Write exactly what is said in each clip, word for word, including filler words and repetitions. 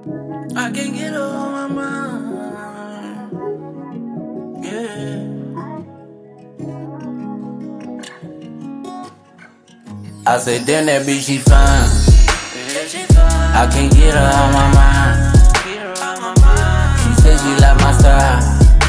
I can't get her on my mind. Yeah. I said, damn, that bitch, she fine. I can't get her on my mind. She said she like my style,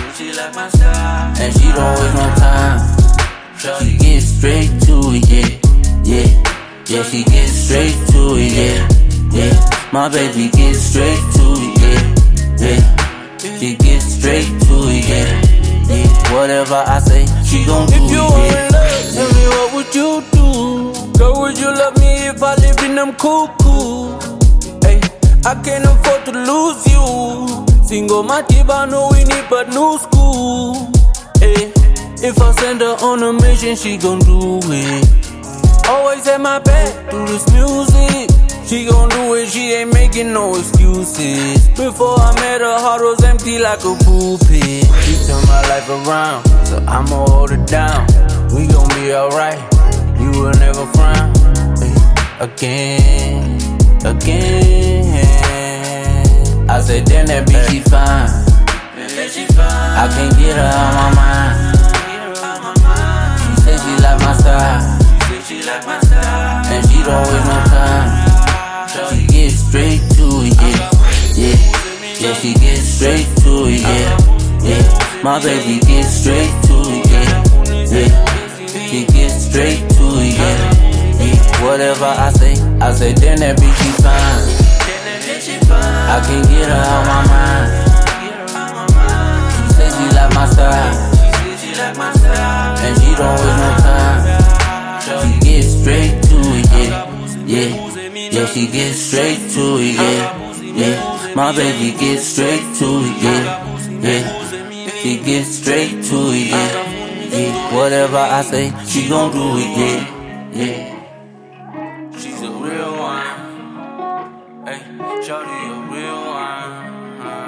and she don't waste no time. She get straight to it, yeah, yeah, yeah. She get straight to it, yeah, yeah. My baby get straight to it, yeah, yeah. She get straight to it, yeah, yeah. Whatever I say, she gon' do it, yeah. If you were in love, tell me what would you do? Girl, would you love me if I lived in them cuckoo? Hey, I can't afford to lose you. Single Matiba, no we need but new school. Hey, if I send her on a mission, she gon' do it. Always at my back through this music. She gon' do it, she ain't making no excuses. Before I met her, heart was empty like a pulpit. She turned my life around, so I'ma hold it down. We gon' be alright, you will never frown. Hey, again, again. I said, damn, that bitch, she fine. I can't get her on my mind. She said she like my style, and she don't waste no time. She get straight to it, yeah, yeah, yeah. She get straight to it, yeah, yeah. My baby get straight to it, yeah, yeah. She get straight to it, yeah, yeah. Whatever I say, I say, damn, that bitch, she fine. I can't get her on my mind. She said she like my style, and she don't waste no time. She get straight to it, yeah, yeah, yeah. She get straight to it, yeah, yeah. My baby get straight to it, yeah, yeah. She get straight to it, yeah, yeah. Whatever I say, she gon' do it, yeah, yeah. She's a real one. Hey, shawty a real one.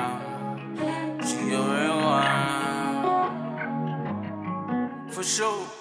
She a real one. For sure.